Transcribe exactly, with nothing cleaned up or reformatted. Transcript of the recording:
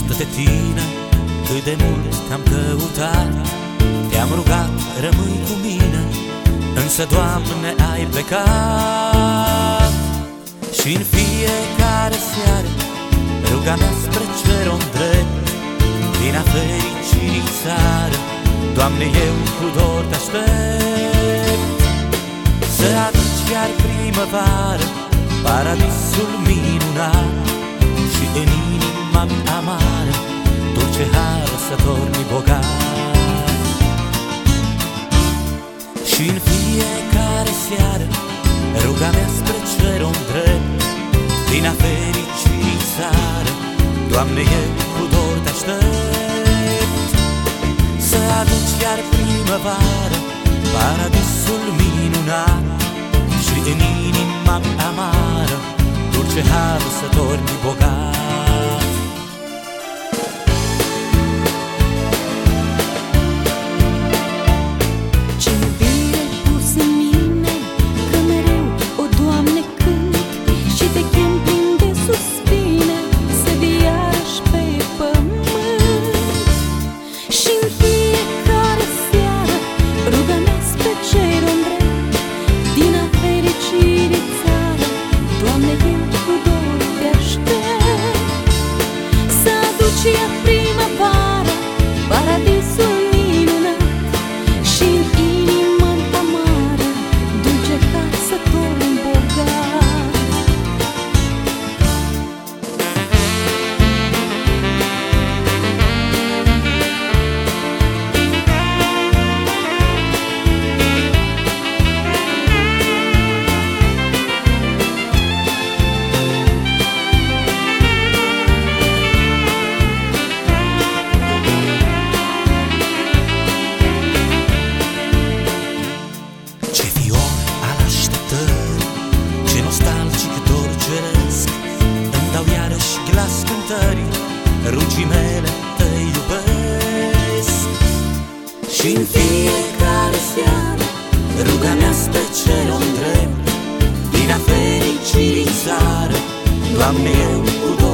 departe de tine, cât de mult te-am căutat. Te-am rugat, rămâi cu mine, însă, Doamne, ai plecat. Și în fiecare seară ruga mea spre cer o îndrept, din a fericirii țară, Doamne, eu cu dor te-aștept. Să aduci iar primăvară, paradisul minunat, și în inima-mi amară dulce har să torni bogat. Și în fiecare seară ruga mea spre cer o îndrept, din a fericirii țară, Doamne, eu cu dor te-aștept. Să aduci iar primăvară, paradisul minunat, și în inima-mi amară dulce har să torni bogat. Și a primăvară, paradisul minunat, și în inima-mi amară dulce har să torni bogat. Rugii mele te iubesc. Și în fiecare seară ruga mea spre cer o îndrept, din a fericirii țară, Doamne, eu cu